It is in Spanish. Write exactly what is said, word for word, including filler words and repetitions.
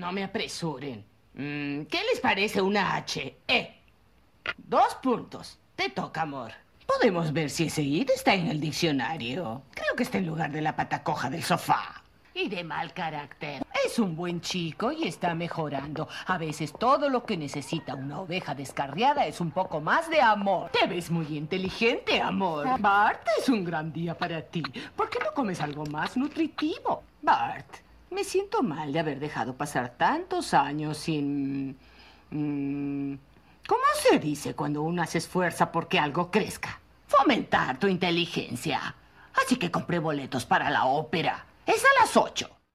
no me apresuren. Mm, ¿Qué les parece una H? E. Dos puntos. Te toca, amor. Podemos ver si ese id está en el diccionario. Creo que está en lugar de la pata coja del sofá. Y de mal carácter. Es un buen chico y está mejorando. A veces todo lo que necesita una oveja descarriada es un poco más de amor. Te ves muy inteligente, amor. Bart, es un gran día para ti. ¿Por qué no comes algo más nutritivo? Bart, me siento mal de haber dejado pasar tantos años sin... mm, ¿Cómo se dice cuando uno se esfuerza porque algo crezca? Fomentar tu inteligencia. Así que compré boletos para la ópera. Es a las ocho.